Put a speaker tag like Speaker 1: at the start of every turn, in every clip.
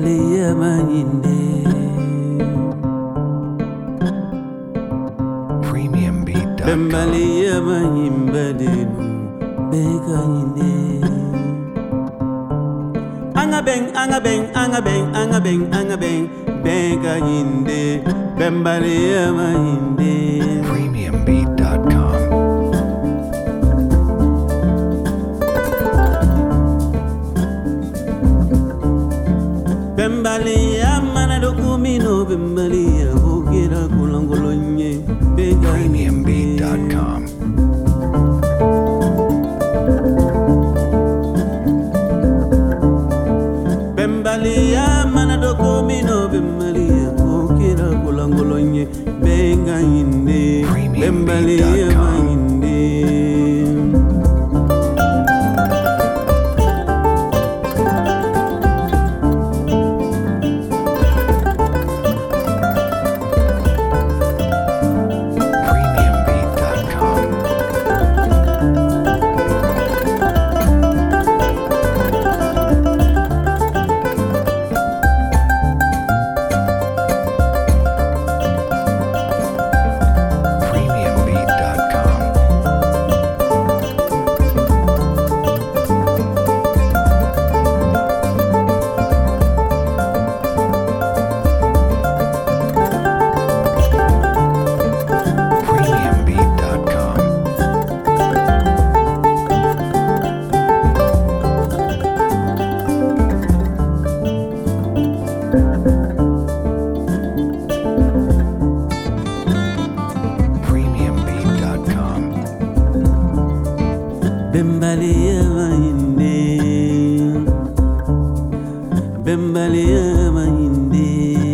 Speaker 1: Bembalia Mayinde.
Speaker 2: Premiumbeat.com.
Speaker 1: Bembalia Mayimbadenu. Begayinde. Angabeng, angabeng, angabeng, angabeng, angabeng. Begayinde. Bembalia Mayinde.
Speaker 2: Premiumbeat.com.
Speaker 1: Bembalia manado kumino bembalia hogira kulangolonye begayinde.
Speaker 2: Premiumbeat.com.
Speaker 1: Bembalia manado kumino bembalia hogira kulangolonye begayinde. Bembalia mayinde. Bembalia mayinde. Bembalia mayinde.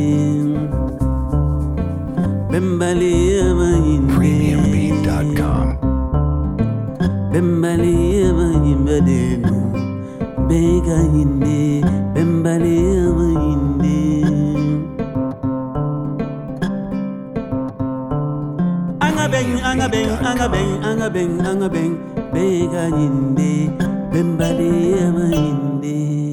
Speaker 1: Bembalia mayinde.
Speaker 2: Premiumbeat.com.
Speaker 1: Bembalia mayimbadenu. Begayinde. Bembalia mayinde. Angabeng, angabeng, angabeng, angabeng, angabeng. Begayinde, Bembalia mayinde.